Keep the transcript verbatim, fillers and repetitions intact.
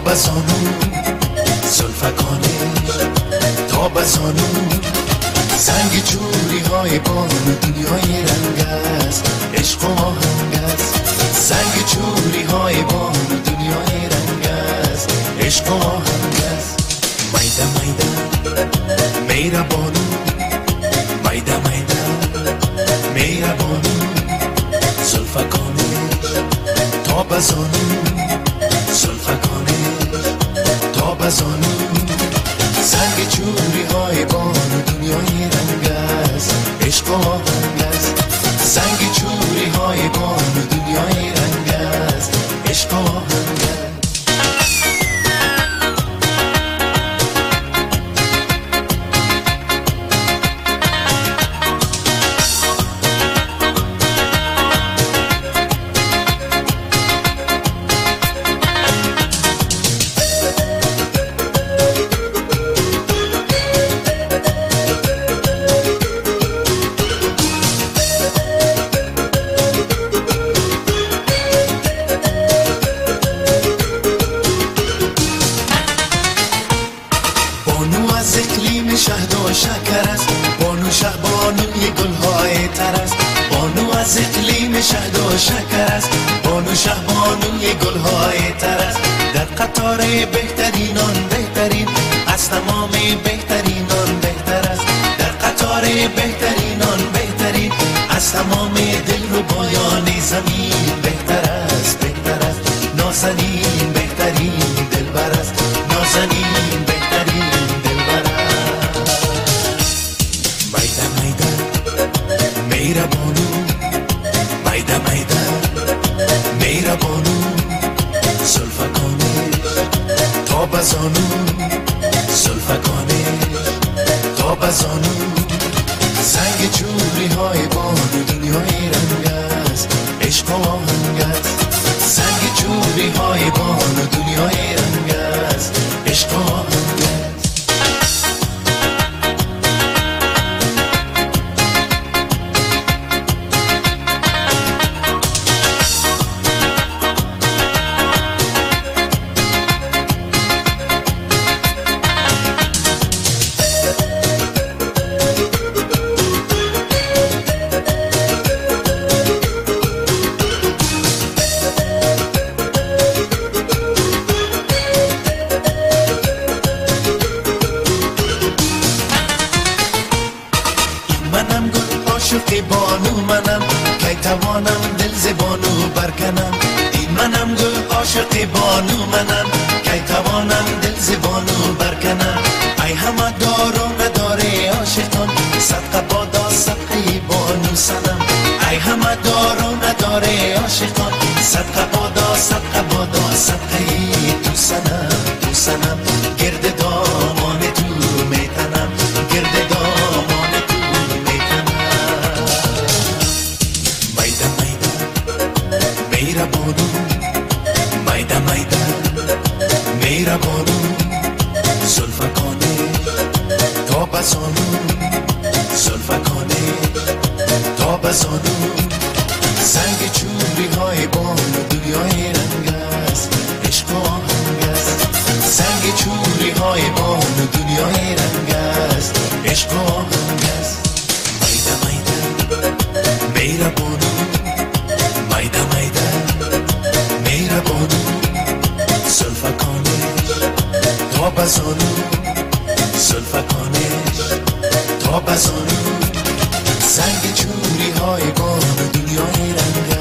بزانو زلفکانش تا بزانو سنگ جوری های بانو دنیای رنگ است عشق و آهنگ است سنگ جوری های بانو دنیای رنگ است عشق و آهنگ است میده میده میره بانو میده میده میره بانو زلفکانش تا بزانو زلفکانش تا بزانو سنگ جوری های بانو دنیای رنگ است عشق و آهنگ است سنگ جوری های بانو دنیای رنگ است عشق و آهنگ است بانو از اقلیم شهد و شکر است بانو شه بانوی گلهای تر است بانو از اقلیم شهد و شکر است بانو شه بانوی گلهای تر است در قطار بهترینان بهترین از تمام بهترینان بهتر است در قطار بهترینان بهترین از تمام دل رو بایان زمین بهتر است بهتر است نازنین بهترین دلبر است نازنین بهترین میره بانو میده میده میره بانو زلفکانش تا بزانو زلفکانش تا بزانو سنگ جوری های بانو دنیای رنگ است عشق و آهنگ است سنگ جوری های بانو دنیای رنگ است عشق و آهنگ است منم گل عاشق بانو منم کی توانم دل ز بانو برکنم این منم گل عاشق بانو منم کی توانم دل ز بانو برکنم ای همه دار و نداره عاشقان صدقه بادا صدقه بانو سنم ای همه دار و نداره عاشقان صدقه بادا صدقه بادا صدقه تو سنم تو سنم گرد دامان تو میتنم گرد دامان میره بانو میده میده میره بانو زلفکانش تا بزانو زلفکانش تا بزانو سنگ جوری های بانو دنیای رنگ است عشق و آهنگ است سنگ جوری های بانو دنیای رنگ است عشق و آهنگ است میده میده میره بانو میده میده میره بانو زلفکانش تا بزانو زلفکانش تا بزانو سنگ جوری های بانو دنیای رنگ